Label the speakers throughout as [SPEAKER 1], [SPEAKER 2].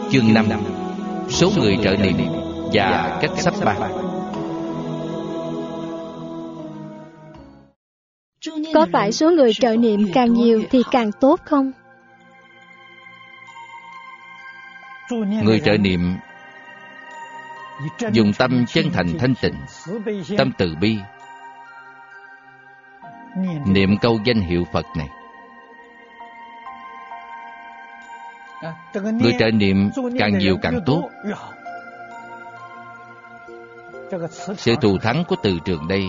[SPEAKER 1] Chương 5. Số người trợ niệm và cách sắp ban.
[SPEAKER 2] Có phải số người trợ niệm càng nhiều thì càng tốt không?
[SPEAKER 1] Người trợ niệm dùng tâm chân thành thanh tịnh, tâm từ bi, niệm câu danh hiệu Phật này. Người trợ niệm càng nhiều càng tốt. Sự thù thắng của từ trường đây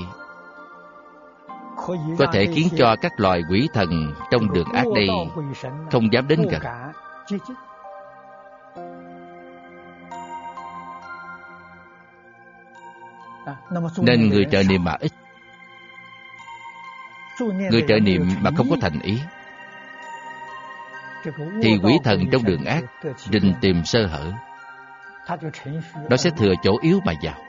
[SPEAKER 1] có thể khiến cho các loài quỷ thần trong đường ác đây không dám đến gần. Nên người trợ niệm mà ít, người trợ niệm mà không có thành ý, thì quỷ thần trong đường ác rình tìm sơ hở, nó sẽ thừa chỗ yếu mà vào.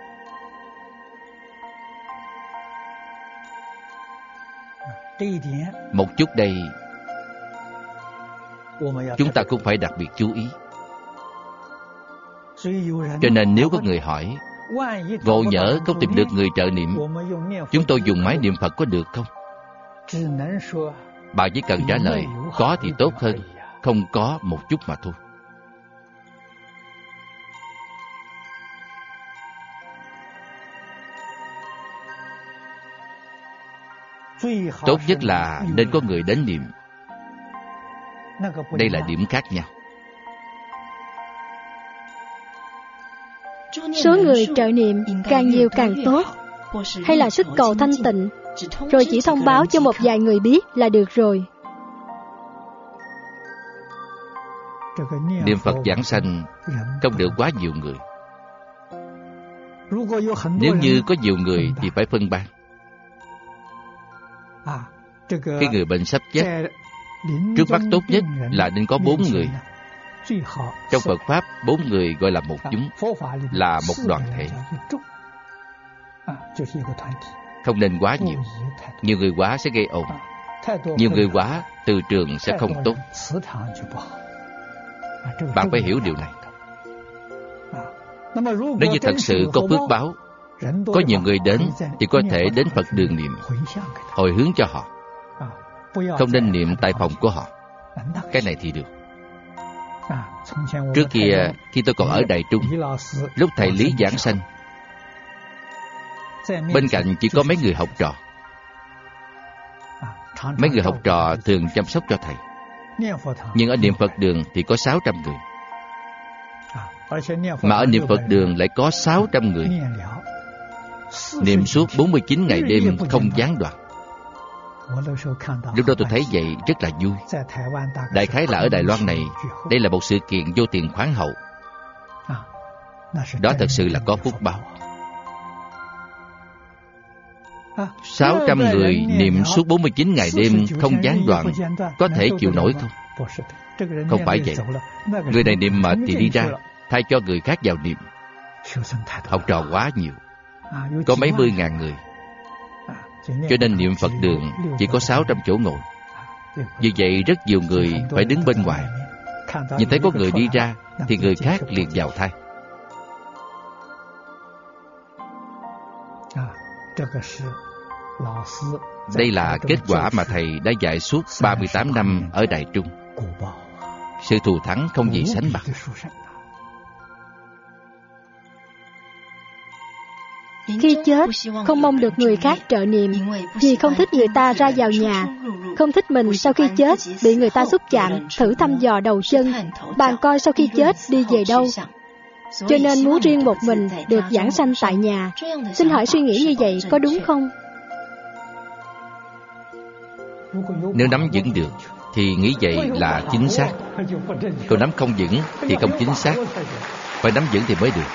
[SPEAKER 1] Một chút đây chúng ta cũng phải đặc biệt chú ý. Cho nên nếu có người hỏi, ngộ nhỡ không tìm được người trợ niệm, chúng tôi dùng máy niệm Phật có được không? Bà chỉ cần trả lời có thì tốt hơn, không có một chút mà thôi. Tốt nhất là nên có người đến niệm. Đây là điểm khác nhau.
[SPEAKER 2] Số người trợ niệm càng nhiều càng tốt, hay là sức cầu thanh tịnh, rồi chỉ thông báo cho một vài người biết là được rồi?
[SPEAKER 1] Niệm Phật giảng sanh không được quá nhiều người. Nếu như có nhiều người thì phải phân ban. Khi người bệnh sắp chết, trước mắt tốt nhất là nên có 4 người. Trong Phật Pháp, 4 người gọi là một chúng, là một đoàn thể. Không nên quá nhiều. Nhiều người quá sẽ gây ồn. Nhiều người quá, từ trường sẽ không tốt. Bạn phải hiểu điều này. Nếu như thật sự có phước báo, có nhiều người đến thì có thể đến Phật đường niệm, hồi hướng cho họ. Không nên niệm tại phòng của họ. Cái này thì được. Trước kia, khi tôi còn ở Đài Trung, lúc thầy Lý giảng sanh, bên cạnh chỉ có mấy người học trò. Mấy người học trò thường chăm sóc cho thầy. Nhưng ở niệm Phật đường thì có 600 người. Mà ở niệm Phật đường lại có 600 người. Niệm suốt 49 ngày đêm không gián đoạn. Lúc đó tôi thấy vậy rất là vui. Đại khái là ở Đài Loan này, đây là một sự kiện vô tiền khoáng hậu. Đó thật sự là có phúc báo. 600 người niệm suốt 49 ngày đêm không gián đoạn, có thể chịu nổi không? Không phải vậy. Người này niệm mệt thì đi ra, thay cho người khác vào niệm. Học trò quá nhiều, có mấy mươi ngàn người. Cho nên niệm Phật đường chỉ có 600 chỗ ngồi. Vì vậy rất nhiều người phải đứng bên ngoài. Nhìn thấy có người đi ra thì người khác liền vào thay. Đây là kết quả mà thầy đã dạy suốt 38 năm ở Đài Trung. Sự thù thắng không gì sánh bằng.
[SPEAKER 2] Khi chết, không mong được người khác trợ niệm, vì không thích người ta ra vào nhà, không thích mình sau khi chết bị người ta xúc chạm, thử thăm dò đầu chân, bàn coi sau khi chết đi về đâu. Cho nên muốn riêng một mình được giảng sanh tại nhà. Xin hỏi suy nghĩ như vậy có đúng không?
[SPEAKER 1] Nếu nắm vững được thì nghĩ vậy là chính xác. Còn nắm không vững thì không chính xác. Phải nắm vững thì mới được.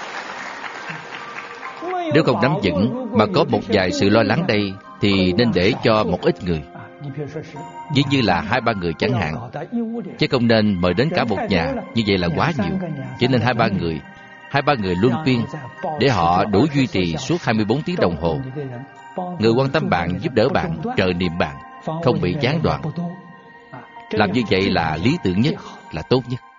[SPEAKER 1] Nếu không nắm vững mà có một vài sự lo lắng đây thì nên để cho một ít người. Ví như là 2-3 người chẳng hạn. Chứ không nên mời đến cả một nhà, như vậy là quá nhiều. Chỉ nên 2-3 người luân phiên, để họ đủ duy trì suốt 24 tiếng đồng hồ. Người quan tâm bạn, giúp đỡ bạn, trợ niệm bạn, không bị gián đoạn. Làm như vậy là lý tưởng nhất, là tốt nhất.